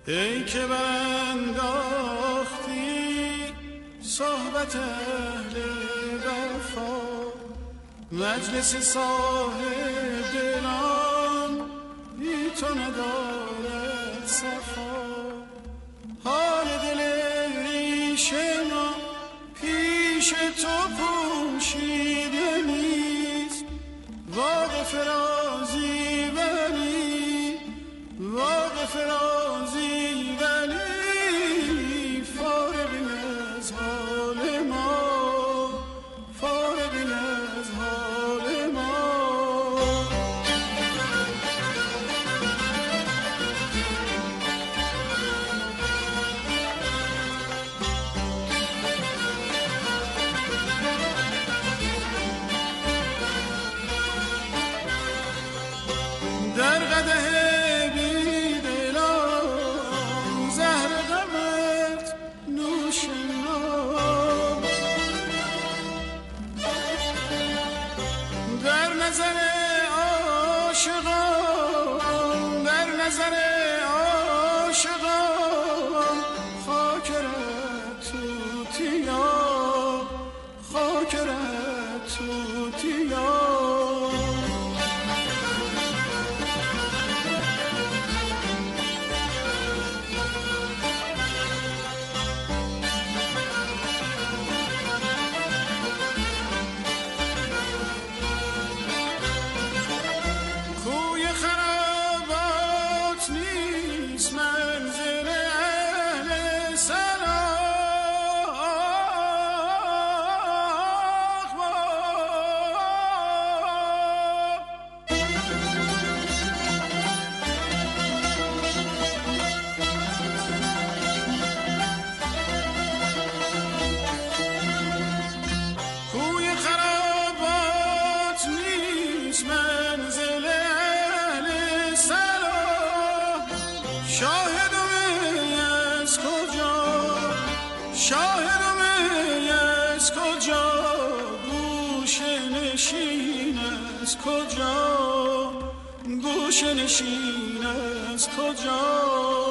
ای که برانداختی صحبت اهل وفا، مجلس صاحب دلان بی تو ندارد صفا. حال دل ریش ما پیش تو پوشیده نیست، واقف رازی ولی واقف رازی ولی فارغ از حال ما، فارغ از حال ما. در قدح بیدلان زهر غمت نوشنام، در نظر عاشقان، در نظر عاشقان خاکرت توتیا، خاکرت توتیا. کجا گوشه نشین از کجا؟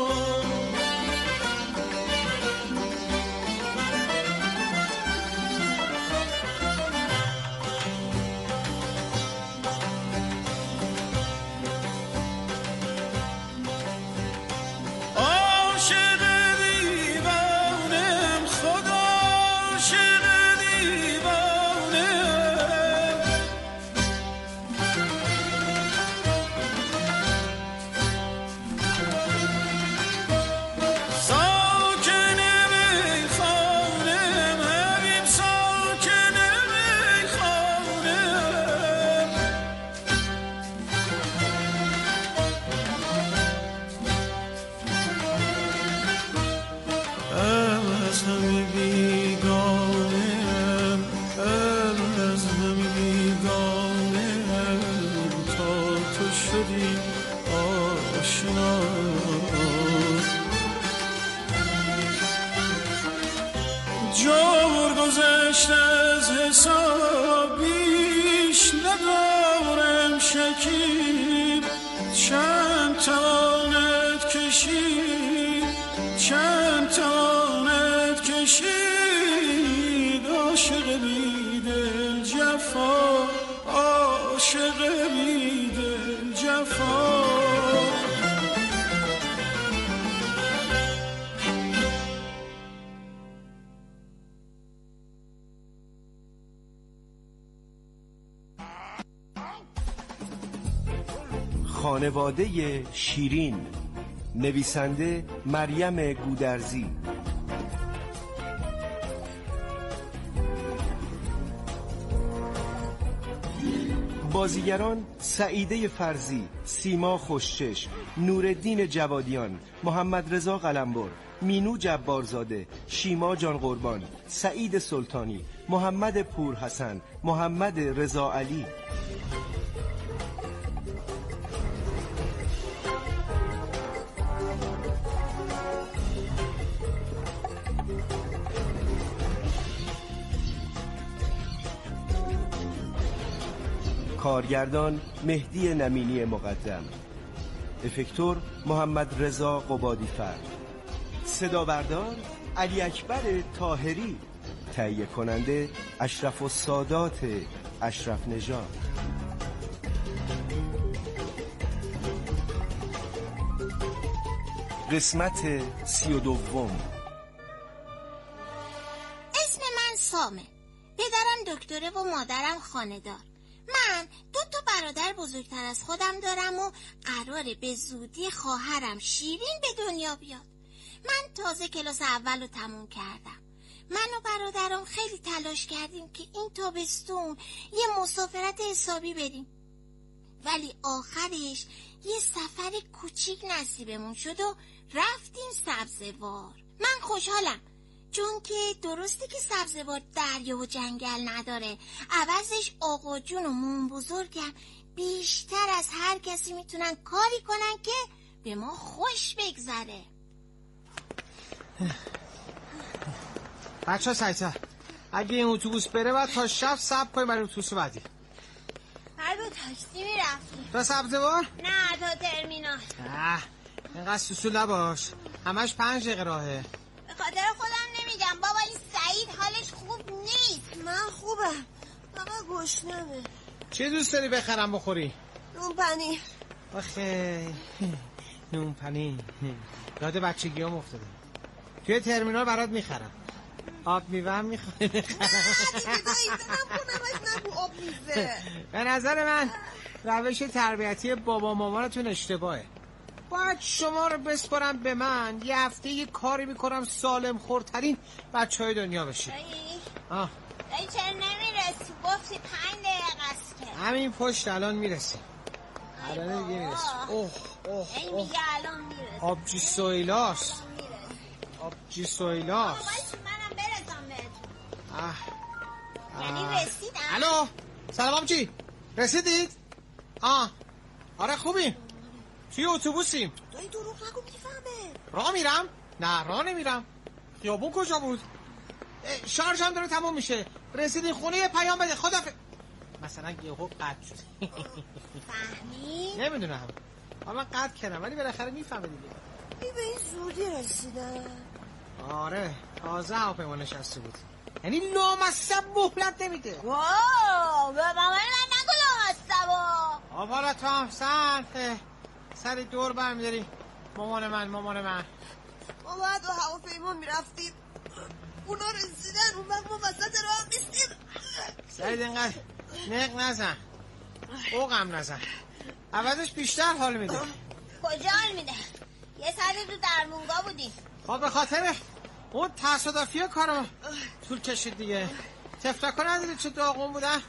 جور گذشت از حساب بیش ندارم شکیب، چند تواند کشید، چند تواند کشید عاشق بی دل جفا، عاشق بی دل جفا. خانواده شیرین، نویسنده مریم گودرزی، بازیگران سعیده فرزی، سیما خوشچش، نورالدین جوادیان، محمد رضا قلمبر، مینو جبارزاده، شیما جان قربان، سعید سلطانی، محمد پورحسن، محمد رضا علی. کارگردان مهدی نمینی مقدم، افکتور محمد رضا قبادی‌فر، صدا بردار علی اکبر طاهری، تهیه کننده اشرف السادات اشرف نژاد. قسمت 32. اسم من سامه، پدرم دکتره و مادرم خانه‌دار. من 2 برادر بزرگتر از خودم دارم و قراره به زودی خواهرم شیرین به دنیا بیاد. من تازه کلاس اول رو تموم کردم. من و برادرم خیلی تلاش کردیم که این تابستون یه مسافرت حسابی بریم، ولی آخرش یه سفر کوچیک نصیبمون شد و رفتیم سبزوار. من خوشحالم، چون که درسته که سبزوار دریا و جنگل نداره، عوضش آقا جون و مون بزرگم بیشتر از هر کسی میتونن کاری کنن که به ما خوش بگذره. بچه ها سریعتر، اگه این اتوبوس بره باید تا شب صبر کنیم برای اتوبوس بعدی. هر با تاکسی میرفتیم. تا سبزوار؟ نه، تا ترمینال. اینقدر سوسول نباش، همش 5 دقیقه راهه. به خاطر خودم نمیگم بابا، این سعید حالش خوب نیست. من خوبم، فقط گشنمه. چی دوست داری بخرم بخوری؟ نون پنیر. آخه نون پنیر یاد بچگی هم افتاده. توی ترمینال برات میخرم. آب میوه هم میخوای بخرم؟ نگو آب میوه. به نظر من روش تربیتی بابا مامانتون اشتباهه. باید شما رو بسپارم به من، یه هفته یه کاری میکنم سالم خورترین بچهای دنیا بشی. دایی چرا نمیرسی؟ گفتی 5 دقیقه است که. همین پشت الان میرسی. الان دیگه میرسی. این میگه الان میرسی. آبجی سویلاست. آبجی سویلاست. منم برسم بهتون. یعنی رسیدم. الو سلام آبجی، رسیدید؟ آره خوبیم. توی اتوبوسیم. دایی دروغ نگو میفهمه. راه میرم؟ نه راه نمیرم. خیابون کجا بود؟ شارژم داره تموم میشه. رسیدین خونه یه پیام بده. خدافظ. مثلا یهو قطع شد. فهمی؟ نمیدونم. من قطع کردم ولی بالاخره میفهمه دیگه. به این زودی رسیدن. آره تازه هواپیما نشسته بود. یعنی لامصب مهلت نمیده. واو به مامان من نگو لامصب. آبارا تو هم سری دور برمیداری. مامان من ما باید با هواپیما میرفتیم، اونا رسیدن، اون وقت ما وسط راه نیستیم. سعید اینقدر نق نزن، اوقم نزن، عوضش بیشتر حال میده. کجا حال میده؟ یه سری تو درمونگا بودیم. خب به خاطر اون تصادفی کارو طول کشید دیگه. تفلکو نداری چه داغون بودن؟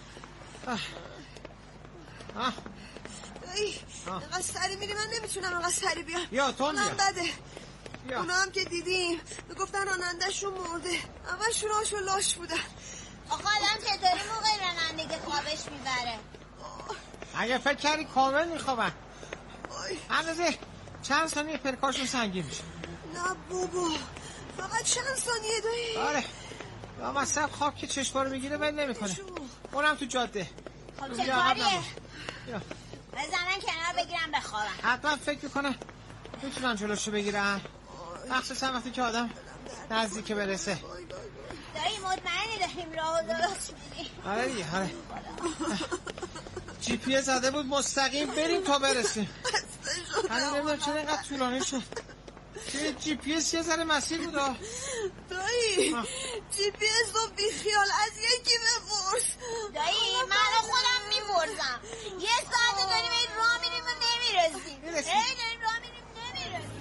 اینقدر سری میری، من نمیتونم اینقدر سری بیام. بیا تون بیا. بده. اونا هم که دیدیم میگفتن راننده‌شون مرده، اولشون هاشون لاش بودن. آقا آدم چطوری موقع رانندگی خوابش میبره؟ اگه فکر کردی کامل میخوابن، اندازه چند ثانیه پرکاشون سنگین میشه. نه بابا فقط چند ثانیه دایی. آره یا مصب خواب که چشمارو میگیره ول نمیکنه. اونم تو جاده. خب چه کاریه؟ بزنن کنار بگیرم بخوابم. حتما فکر میکنم میتونن جلوشو بگیرن، مخصوصا وقتی که آدم نزدیک برسه. دایی مطمئنی داریم راه و درست میدیم؟ آره دیگه آره. جی پی اس زده بود مستقیم بریم تا برسیم. همین نمیدونم چرا اینقدر طولانی شد. جی پی اس یه ذره مسیر بود. دایی جی پی اس رو بیخیال از یکی بپرس. دایی من خودم میپرسم. یه ساعت داریم این راه میریم و نمیرسیم. داریم راه میریم نمیرسیم.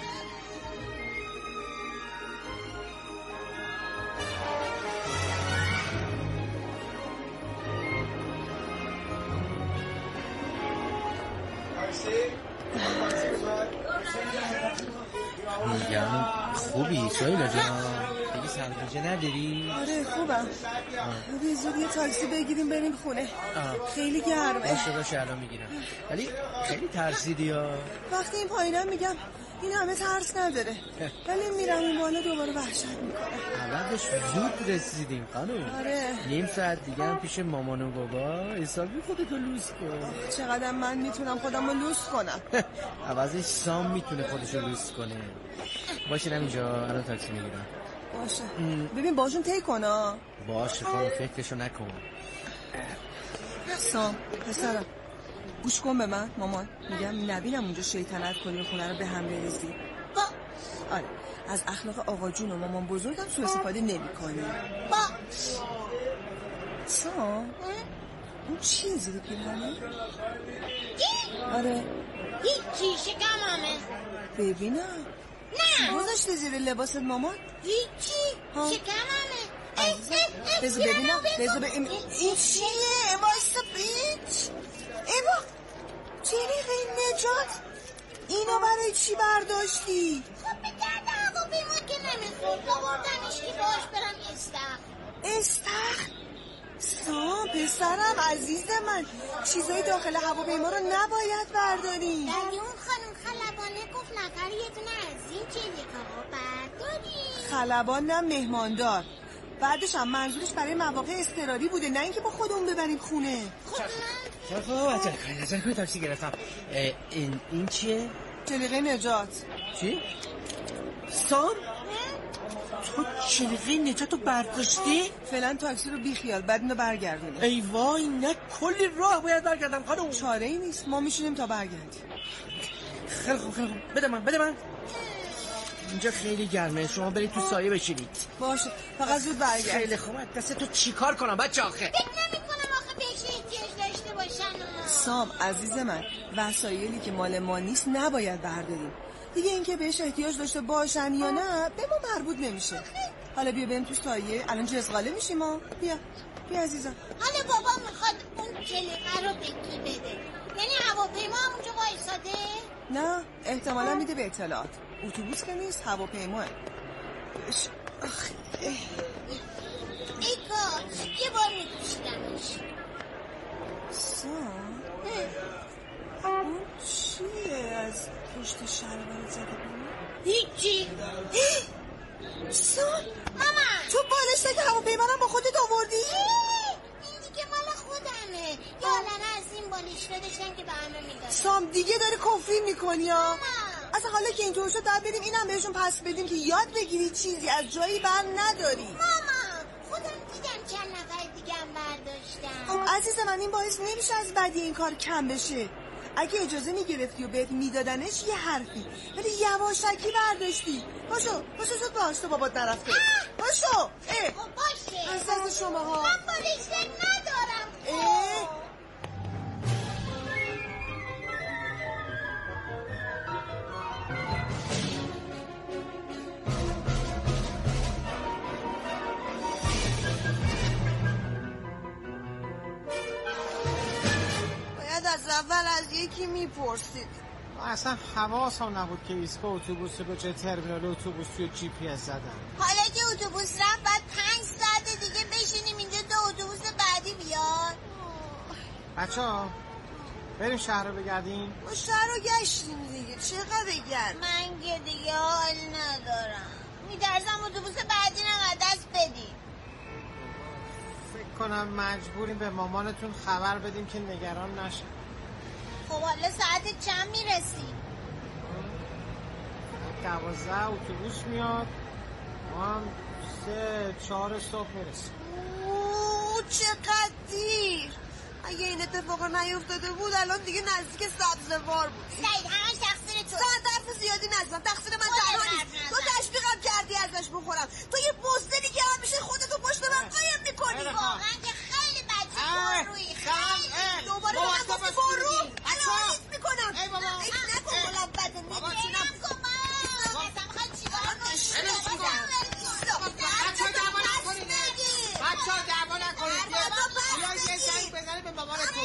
میگم خوبی سایلا جان؟ دیگه سرگیجه نداری؟ آره خوبم. بیا زود یه تاکسی بگیریم بریم خونه. خیلی گرمه. باشه الان میگیرم. ولی خیلی ترسیدی یا؟ وقتی این پایینم میگم این همه ترس نداره، ولی میرم این بالا دوباره وحشت میکنه. اولش زود رسیدیم خانم. آره. نیم ساعت دیگه هم پیش مامان و بابا حسابی خودتو لوس کن. چقدر من میتونم خودم رو لوس کنم؟ عوضش سام میتونه خودشو لوس کنه. باشه اینجا الان تاکسی میگیرم. باشه. ببین باشون طی کن. باشه خانم فکرشو نکن. سام پسرم گوش کن به من. مامان میگم نبینم اونجا شیطنت کنی و خونه رو به هم بریزی. آره از اخلاق آقا جون و مامان بزرگم سوء استفاده نمی‌کنی. سام اون چیه زیر پیرهنه؟ آره هیچی شکممه. ببینم نه گذاشته زیر لباست مامان؟ هیچی شکممه. بذار ببینم این چیه؟ وایسا بیچ ایوا طریق نجات اینو برای چی برداشتی؟ خب به درد هواپیما که نمیخورد آوردمش که باش برم استخر سام پسرم عزیز من چیزای داخل هواپیما رو نباید برداری. ولی اون خانم خلبانه گفت نفر یه دونه از این چلیکاها برداری. خلبان نه مهماندار. بعدش هم منظورش برای مواقع اضطراری بوده نه اینکه با خودمون ببریم خونه. خب عجله کنید تاکسی گرفتم. این چیه؟ چلیقه نجات. چی؟ سام؟ تو چلیقه نجات رو برداشتی؟ فعلا تاکسی رو بیخیال بعد اینو برگردونیم. ای وای نه کلی راه باید برگردم خانم. چاره ای نیست ما میشونیم تا برگردیم. خیلی خوب بده من اینجا خیلی گرمه شما برید تو سایه بشینید. باشه فقط زود برگرد. خیلی خوب دست تو چی کار کنم بچه آخه؟ فکر نمی‌کنم آخه بهش احتیاج داشته باشن. سام عزیز من وسایلی که مال ما نیست نباید برداریم. دیگه اینکه بهش احتیاج داشته باشن یا نه به ما مربوط نمیشه. حالا بیا بریم تو سایه الان جزغاله میشیم ما. بیا عزیزم. حالا بابا میخواد اون چلیقه رو به کی بده؟ یعنی هواپیما همونجا وایساده؟ نه احتمالا میده به اطلاعات. اتوبوس که نیست هواپیماه. ای کاش یه بار میکشیدمش. سام اون چیه از پشت شلوار زده بینی؟ هیچی. سام مامان تو بالش که هواپیما رو با خودت آوردی؟ این دیگه مال خودمه. یادم از این بالش داشتن که به همه میدادن. سام دیگه داری کفری میکنی ها. اصلا حالا که اینطور شد باید بریم اینم بهشون پس بدیم که یاد بگیری چیزی از جایی بر نداری. مامان خودم دیدم چند نفر دیگه هم برداشتن. خب عزیز من این باعث نمیشه از بدی این کار کم بشه. اگه اجازه میگرفتی و بهت میدادنش یه حرفی ولی یواشکی برداشتی. باشو زود باش تو بابات نرفته. باشو خب باشه از دست شما ها. من بالشتر ندارم. از اول از یکی میپرسید. اصلا حواسم نبود که ایستگاه اتوبوس به چه ترمینال اتوبوس توی جی پی اس زدن. حالا که اتوبوس رفت بعد 5 ساعت دیگه بشینیم اینجا تا اتوبوس بعدی بیاد. بچه‌ها بریم شهر رو بگردیم. ما شهر رو گشتیم دیگه چقدر بگرد. من که دیگه حال ندارم. میترسم اتوبوس بعدی نم دست بدیم. فکر کنم مجبوریم به مامانتون خبر بدیم که نگران نشه. خب حالا ساعت چند میرسیم؟ 12 اتوبوس میاد ما هم 3-4 صبح میرسیم. چقدر دیر. اگه این اتفاق نیفتاده بود الان دیگه نزدیک سبزوار بود. سعید همش تقصیر تو. حرف زیادی نزدم تقصیر من تنها نیست. تو تشویقم کردی ازش بخورم. تو یه بزدلی که همیشه خودتو پشت من قایم میکنی. واقعا که خیلی بچه بارویی. خیلی دوباره به من گفتی بارو. الان نیست میکنم. ای بابا نکن بلند بده میدونم. بچه ها دعوا نکنید. بیا یه زنگ بزنید به مامانتون.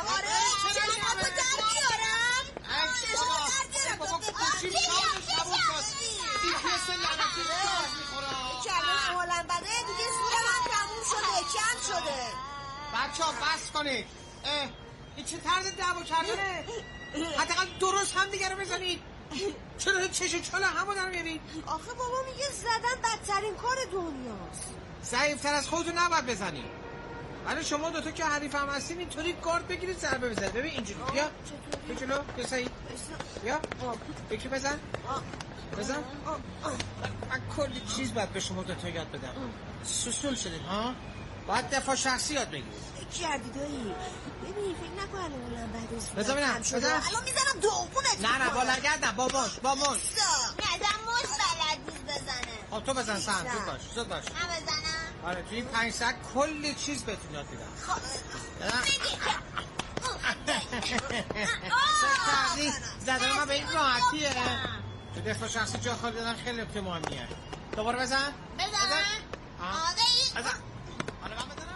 بابا کشیم شامش نبود کاست دیپیس لعنتی شاز میخورم. کلمه حالم بده دیگه سور من تموم شده کم شده. بچه ها بس کنید. این چه طرز دعوا کردنه؟ حداقل درست هم دیگه رو بزنید. چرا چلا همو در میاری؟ آخه بابا میگه زدن بدترین کار دنیاست. ضعیفتر از خودتون نباید بزنی. ولی شما دوتا که حریف هم هستین اینطوری گارد بگیرید ضربه بزنید. ببین اینجوری. بیا جلو بیا سعید. بیا یکی بزن. من کلی چیز باید به شما دوتا یاد بدم. سوسول شدید ها؟ باید دفاع شخصی یاد بگیرید. کردی دایی. ببین فکر نکن الان بعد از بزن ببینم. الان میزنم دوبونت. نه بالگرد نه با مش. ندم مش بلد نیست بزنه. خب تو بزن سهم زود باش. من بزنم؟ آره توی این 5 ساعت کلی چیز بهتون یاد میدم. خب زدن ما به این راحتیه. تو دفاع شخصی جا خالی دادن خیلی نکته مهمیه. دوباره بزن. آقا بزن. آره من بزنم.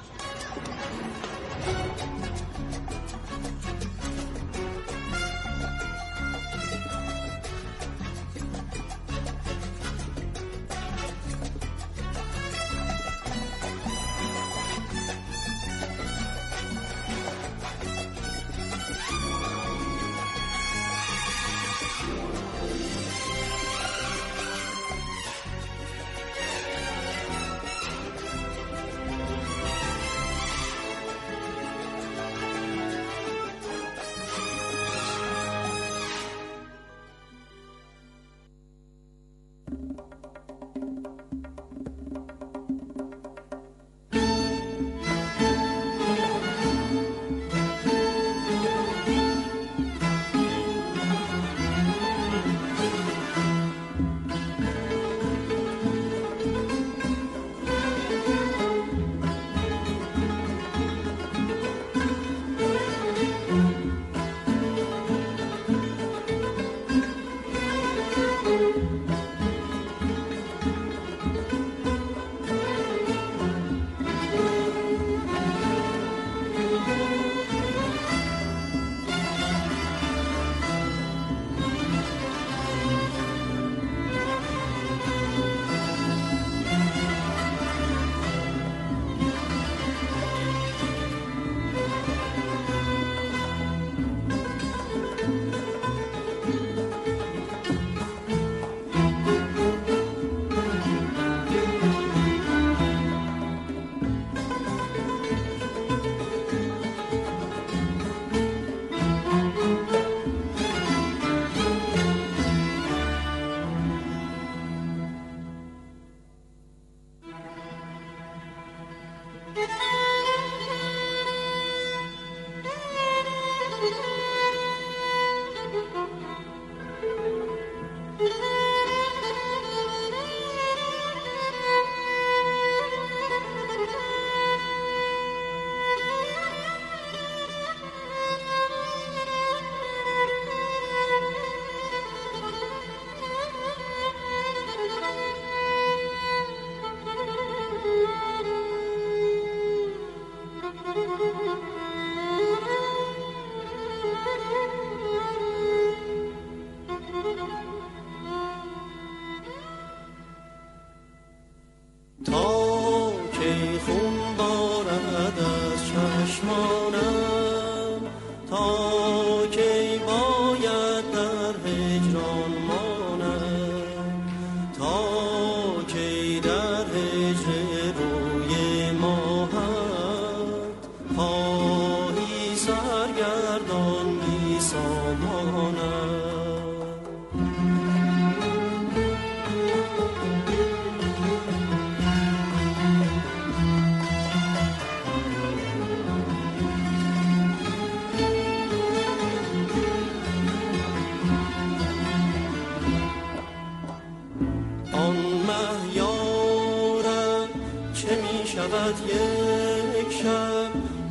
یک شب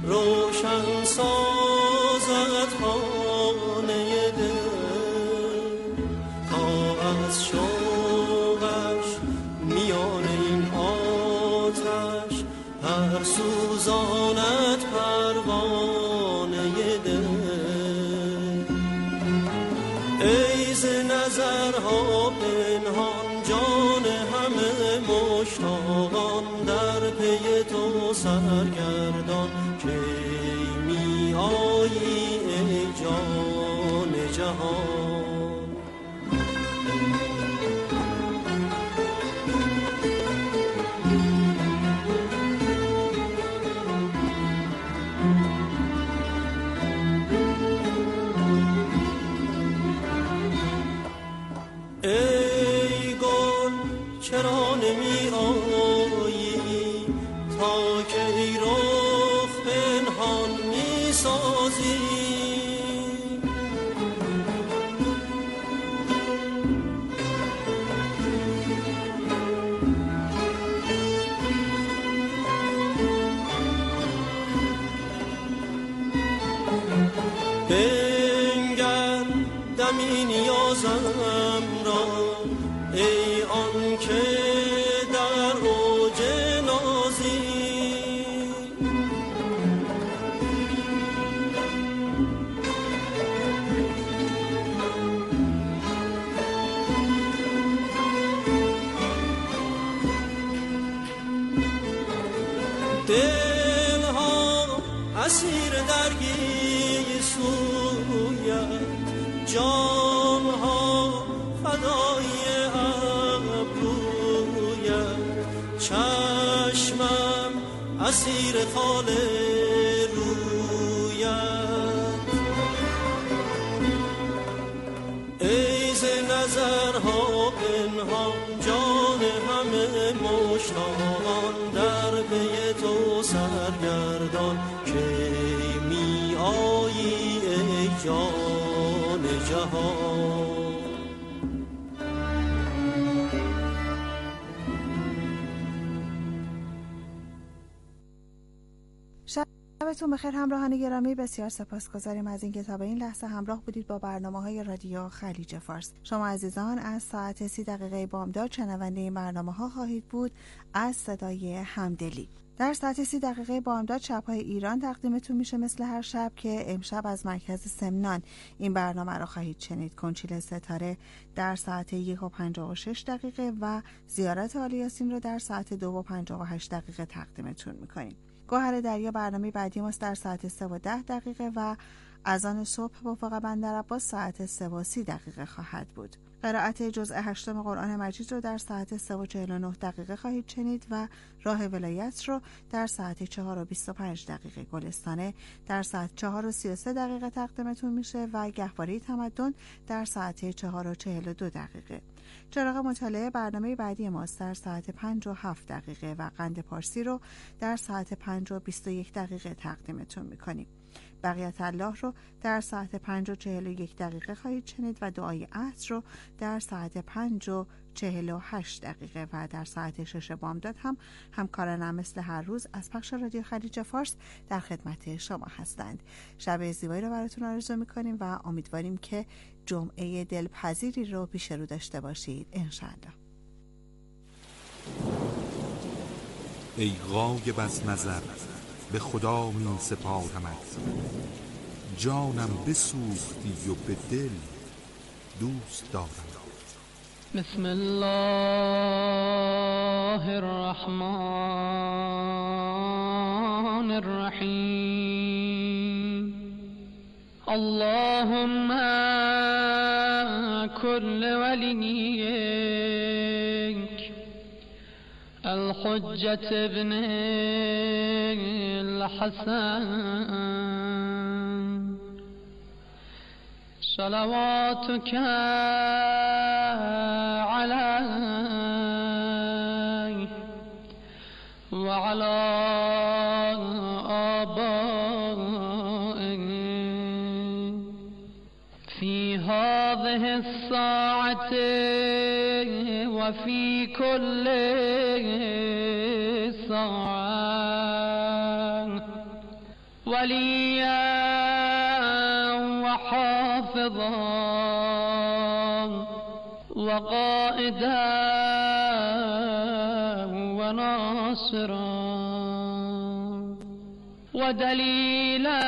روشن سازد خانه دل تا از شوقش میان این آتش پر سوزاند پروانه دل. ای ز نظرها پنهان جان همه مشتاقان در پی تو سرگردان که می آیی ای جان جهان. که ای رخ پنهان می سازی. بنگر دمی نیازم را ای آن که در اوج نازی. دلها اسیر درگی سویت، جانها فدای ابرویت، چشمم اسیر خال رویت. ای ز نظرها پنهان جان همه مشتاقان، در پی تو سرگردان که می آیی ای جان جهان. شبتون بخیر همراهان گرامی، بسیار سپاسگزاریم از اینکه تا به این لحظه همراه بودید با برنامه‌های رادیو خلیج فارس. شما عزیزان از ساعت 30 دقیقه بامداد شنونده این برنامه‌ها خواهید بود از صدای همدلی. در ساعت 30 دقیقه بامداد شب‌های ایران تقدیمتون میشه مثل هر شب که امشب از مرکز سمنان این برنامه رو خواهید شنید. کنچیل ستاره در ساعت 1:56 دقیقه و زیارت آل یاسین رو در ساعت 2:58 دقیقه تقدیمتون میکنیم. گوهر دریا برنامه بعدی ماست در ساعت 3:10 دقیقه و اذان صبح با افق بندرعباس ساعت 3:30 دقیقه خواهد بود. قرائت جزء 8 قرآن مجید رو در ساعت 3:49 دقیقه خواهید شنید و راه ولایت رو در ساعت 4:25 دقیقه. گلستانه در ساعت 4:33 دقیقه تقدیمتون میشه و گهواره تمدن در ساعت 4:42 دقیقه. چراغ مطالعه برنامه بعدی ماست در ساعت 5:07 دقیقه و قند پارسی رو در ساعت 5:21 دقیقه تقدیمتون میکنیم. بقیت الله رو در ساعت 5:41 دقیقه خواهید شنید و دعای عصر رو در ساعت 5:48 دقیقه و در ساعت 6 بامداد هم همکارانم مثل هر روز از پخش رادیو خلیج فارس در خدمت شما هستند. شب زیبایی رو براتون آرزو میکنیم و امیدواریم که جمعه دلپذیری رو پیش رو داشته باشید انشاءالله. ای غایب از نظر به خدا می سپارمت، جانم بسوختی و به دل دوست دارم. بسم الله الرحمن الرحیم. اللهم كل وليك الحجة ابن الحسن صلواتك عليه وعلى آبائه في هذه الساعة وفي كل ساعة وليا وحافظا وقائدا وناصرا ودليلا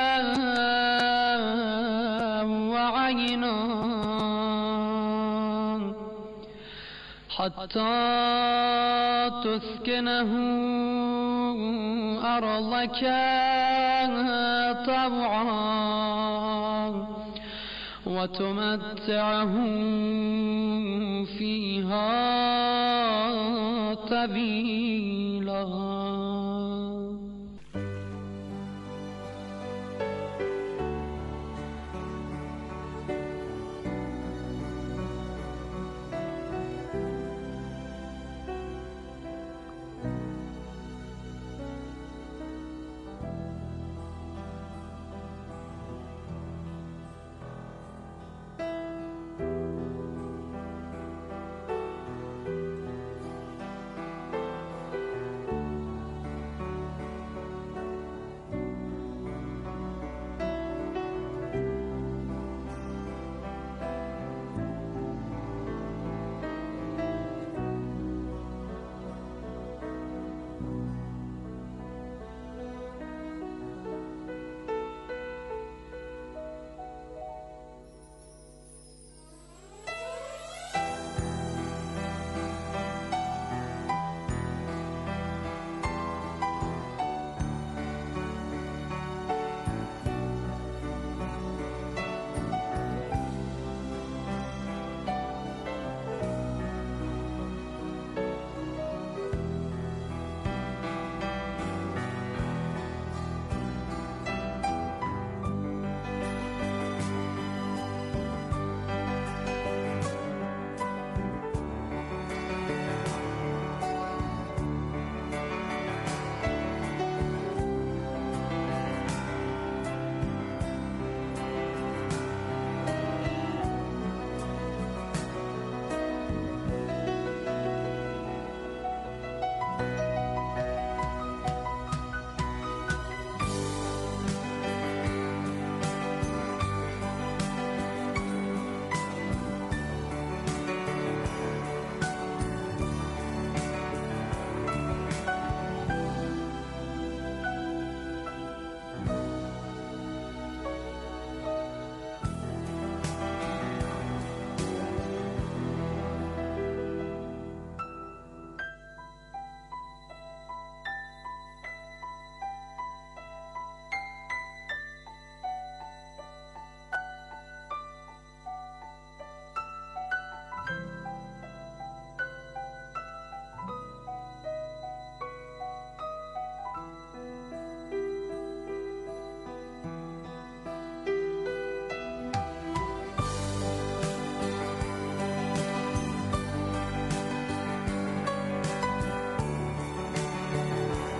وعينا حتى تسكنه أرضك طوعا وتمتعه فيها طويلا.